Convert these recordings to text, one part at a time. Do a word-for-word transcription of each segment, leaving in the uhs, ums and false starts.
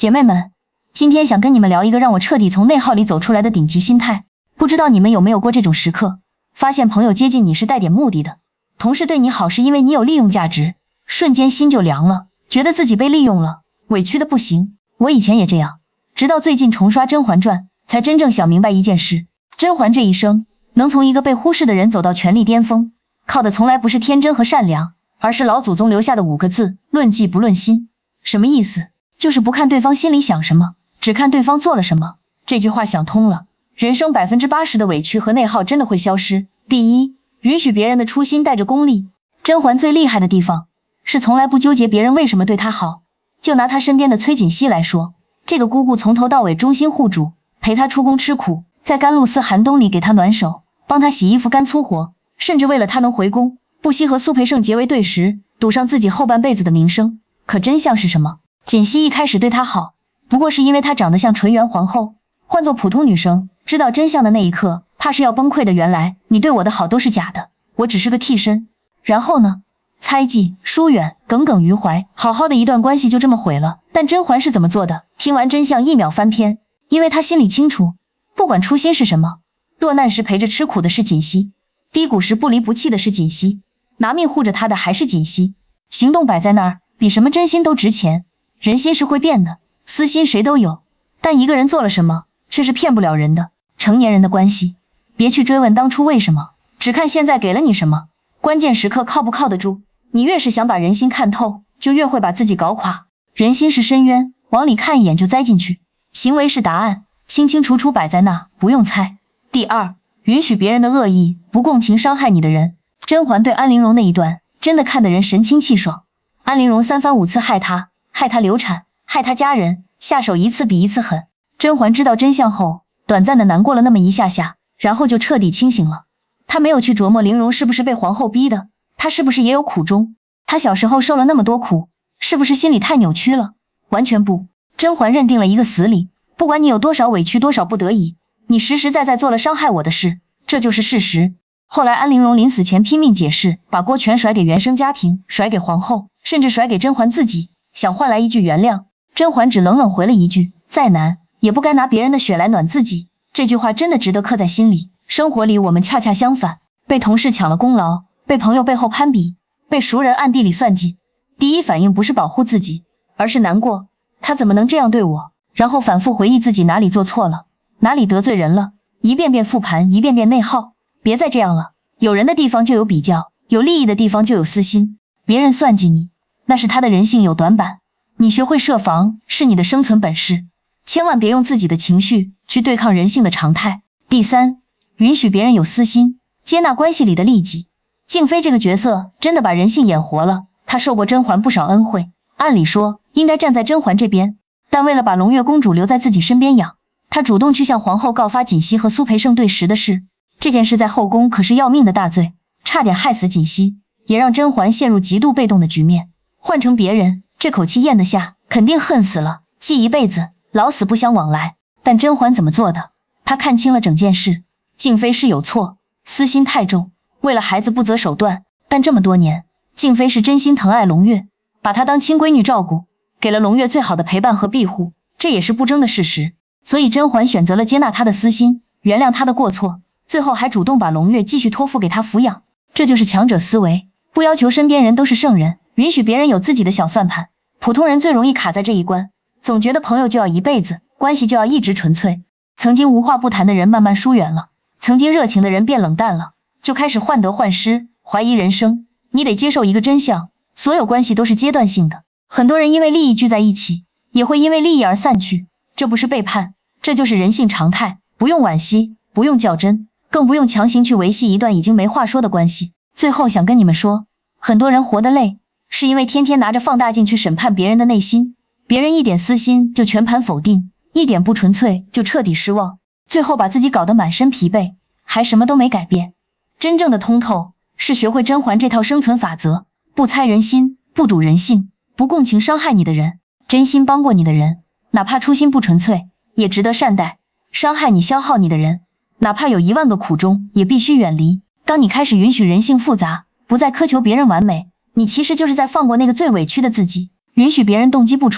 姐妹们，今天想跟你们聊一个让我彻底从内耗里走出来的顶级心态。不知道你们有没有过这种时刻，发现朋友接近你是带点目的的，同事对你好是因为你有利用价值，瞬间心就凉了，觉得自己被利用了，委屈的不行。我以前也这样，直到最近重刷《甄嬛传》，才真正想明白一件事：甄嬛这一生能从一个被忽视的人走到权力巅峰，靠的从来不是天真和善良，而是老祖宗留下的五个字：论迹不论心。什么意思？就是不看对方心里想什么，只看对方做了什么。这句话想通了，人生 百分之八十 的委屈和内耗真的会消失。第一，允许别人的初心带着功利。甄嬛最厉害的地方是从来不纠结别人为什么对她好。就拿她身边的崔槿汐来说，这个姑姑从头到尾忠心护主，陪她出宫吃苦，在甘露寺寒冬里给她暖手，帮她洗衣服干粗活，甚至为了她能回宫，不惜和苏培盛结为对食，赌上自己后半辈子的名声。可真相是什么？槿汐一开始对她好，不过是因为她长得像纯元皇后。换做普通女生，知道真相的那一刻，怕是要崩溃的。原来你对我的好都是假的，我只是个替身。然后呢？猜忌、疏远、耿耿于怀，好好的一段关系就这么毁了。但甄嬛是怎么做的？听完真相一秒翻篇，因为她心里清楚，不管初心是什么，落难时陪着吃苦的是槿汐，低谷时不离不弃的是槿汐，拿命护着她的还是槿汐。行动摆在那儿，比什么真心都值钱。人心是会变的，私心谁都有，但一个人做了什么却是骗不了人的。成年人的关系，别去追问当初为什么，只看现在给了你什么。关键时刻靠不靠得住？你越是想把人心看透，就越会把自己搞垮。人心是深渊，往里看一眼就栽进去。行为是答案，清清楚楚摆在那，不用猜。第二，允许别人的恶意，不共情伤害你的人。甄嬛对安陵容那一段真的看得人神清气爽。安陵容三番五次害她，害她流产，害她家人，下手一次比一次狠。甄嬛知道真相后，短暂的难过了那么一下下，然后就彻底清醒了。她没有去琢磨陵容是不是被皇后逼的，她是不是也有苦衷？她小时候受了那么多苦，是不是心里太扭曲了？完全不。甄嬛认定了一个死理，不管你有多少委屈，多少不得已，你实实在在做了伤害我的事，这就是事实。后来安陵容临死前拼命解释，把锅全甩给原生家庭，甩给皇后，甚至甩给甄嬛自己，想换来一句原谅。甄嬛只冷冷回了一句，再难也不该拿别人的血来暖自己。这句话真的值得刻在心里。生活里我们恰恰相反，被同事抢了功劳，被朋友背后攀比，被熟人暗地里算计，第一反应不是保护自己，而是难过，他怎么能这样对我？然后反复回忆自己哪里做错了，哪里得罪人了，一遍遍复盘，一遍遍内耗。别再这样了，有人的地方就有比较，有利益的地方就有私心。别人算计你，那是他的人性有短板，你学会设防是你的生存本事。千万别用自己的情绪去对抗人性的常态。第三，允许别人有私心，接纳关系里的利己。静妃这个角色真的把人性演活了，她受过甄嬛不少恩惠，按理说应该站在甄嬛这边，但为了把胧月公主留在自己身边养，她主动去向皇后告发槿汐和苏培盛对食的事。这件事在后宫可是要命的大罪，差点害死槿汐，也让甄嬛陷入极度被动的局面。换成别人，这口气咽得下，肯定恨死了，记一辈子，老死不相往来。但甄嬛怎么做的？她看清了整件事，静妃是有错，私心太重，为了孩子不择手段。但这么多年，静妃是真心疼爱胧月，把她当亲闺女照顾，给了胧月最好的陪伴和庇护，这也是不争的事实。所以甄嬛选择了接纳她的私心，原谅她的过错，最后还主动把胧月继续托付给她抚养。这就是强者思维，不要求身边人都是圣人，允许别人有自己的小算盘。普通人最容易卡在这一关，总觉得朋友就要一辈子，关系就要一直纯粹。曾经无话不谈的人慢慢疏远了，曾经热情的人变冷淡了，就开始患得患失，怀疑人生。你得接受一个真相，所有关系都是阶段性的。很多人因为利益聚在一起，也会因为利益而散去，这不是背叛，这就是人性常态。不用惋惜，不用较真，更不用强行去维系一段已经没话说的关系。最后想跟你们说，很多人活得累，是因为天天拿着放大镜去审判别人的内心，别人一点私心就全盘否定，一点不纯粹就彻底失望，最后把自己搞得满身疲惫，还什么都没改变。真正的通透是学会甄嬛这套生存法则，不猜人心，不赌人性，不共情伤害你的人，真心帮过你的人，哪怕初心不纯粹，也值得善待。伤害你消耗你的人，哪怕有一万个苦衷，也必须远离。当你开始允许人性复杂，不再苛求别人完美，你其实就是在放过那个最委屈的自己。允许别人动机不纯，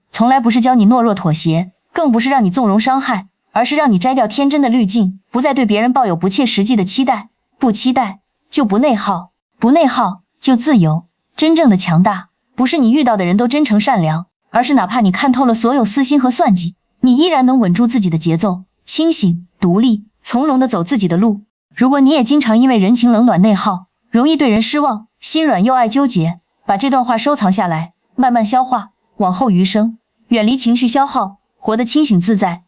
从来不是教你懦弱妥协，更不是让你纵容伤害，而是让你摘掉天真的滤镜，不再对别人抱有不切实际的期待。不期待，就不内耗；不内耗，就自由。真正的强大，不是你遇到的人都真诚善良，而是哪怕你看透了所有私心和算计，你依然能稳住自己的节奏，清醒、独立、从容地走自己的路。如果你也经常因为人情冷暖内耗，容易对人失望，心软又爱纠结，把这段话收藏下来，慢慢消化，往后余生，远离情绪消耗，活得清醒自在。